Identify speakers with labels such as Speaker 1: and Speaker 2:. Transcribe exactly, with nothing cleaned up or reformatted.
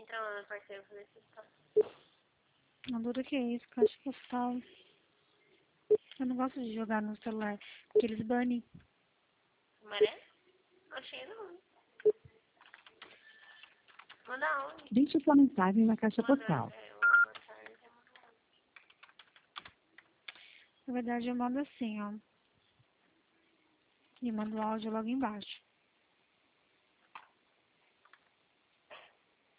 Speaker 1: Entra lá no parceiro pra ver se tá.
Speaker 2: Não dura que é isso, caixa postal. Eu não gosto de jogar no celular, porque eles banem.
Speaker 1: Maré? Não achei não. Manda onde?
Speaker 3: Deixe sua mensagem na caixa
Speaker 1: Manda,
Speaker 3: postal.
Speaker 1: é, o avatar já mandou.
Speaker 2: Na verdade, eu mando assim, ó. E mando o áudio logo embaixo.